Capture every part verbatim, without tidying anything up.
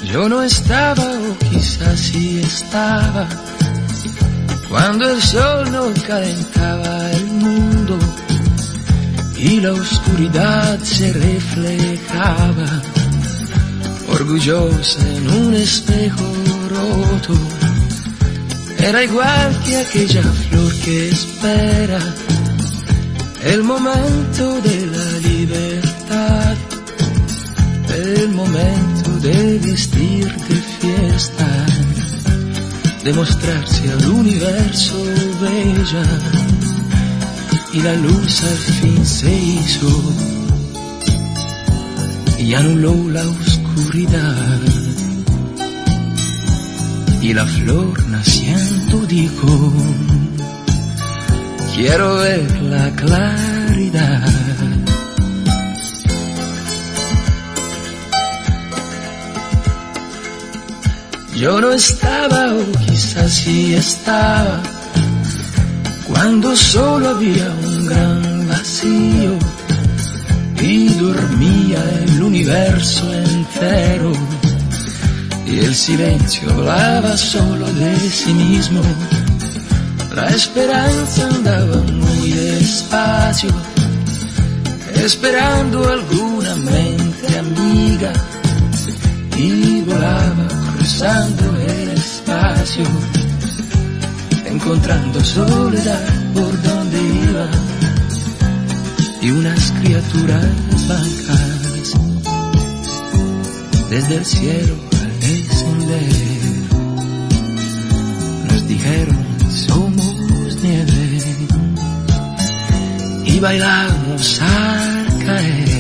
Yo no estaba, o quizás sí estaba, cuando el sol no calentaba el mundo y la oscuridad se reflejaba, orgullosa en un espejo roto. Era igual que aquella flor que espera el momento de la libertad, el momento de vestir de fiesta, de mostrarse al universo bella, y la luz al fin se hizo y anuló la oscuridad, y la flor naciendo dijo: quiero ver la claridad. Yo no estaba, o quizás sí estaba, cuando solo había un gran vacío y dormía el universo entero, y el silencio hablaba solo de sí mismo. La esperanza andaba muy despacio, esperando alguna mente amiga, y volaba cruzando el espacio, encontrando soledad por donde iba, y unas criaturas blancas desde el cielo al descender nos dijeron: somos nieve, y bailamos al caer.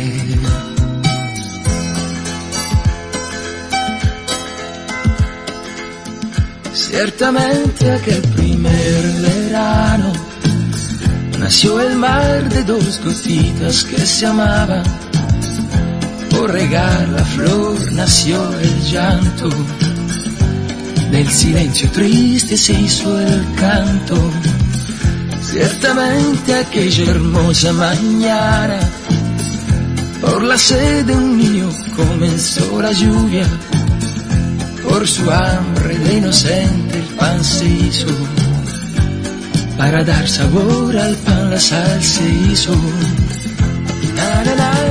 Ciertamente aquel primer verano nació el mar de dos gotitas que se amaban. Por regar la flor nació el llanto, del silencio triste se hizo el canto. Ciertamente aquella hermosa mañana, por la sed de un niño comenzó la lluvia. Por su hambre de inocente el pan se hizo, para dar sabor al pan la sal se hizo. Na, na, na.